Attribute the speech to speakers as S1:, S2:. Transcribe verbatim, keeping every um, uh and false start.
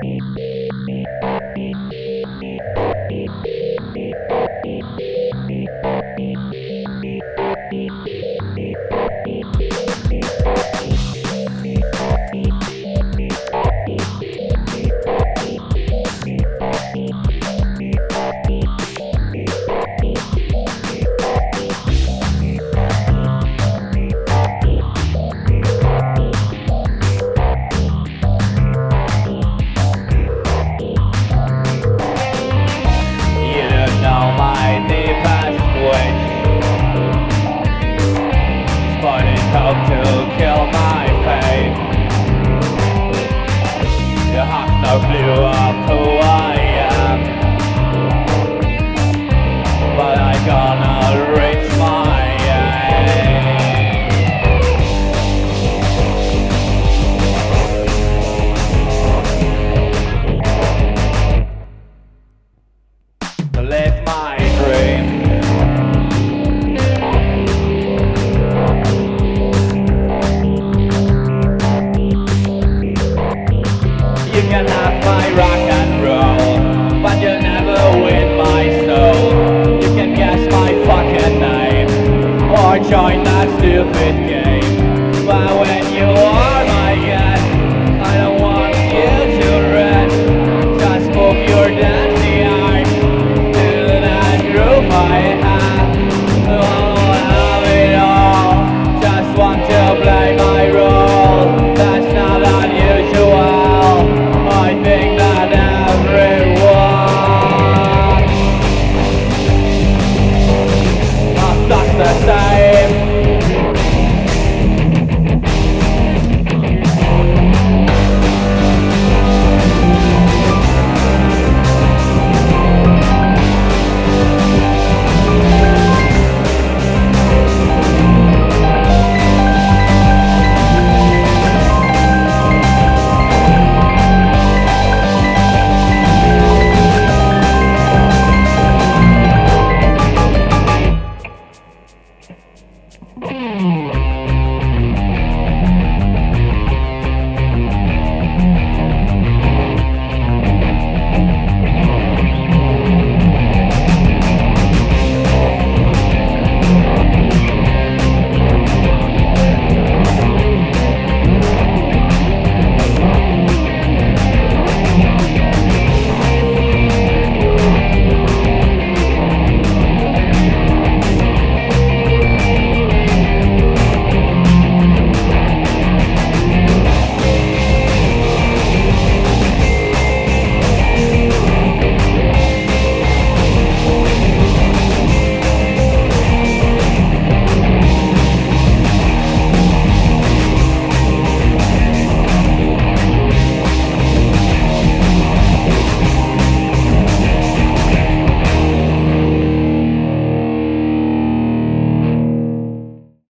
S1: Hope to kill my fate. You have no clue of who I am, but I gonna reach my aim. To live my dream. You can have my rock and roll, but you'll never win my soul. You can guess my fucking name, or join that stupid game.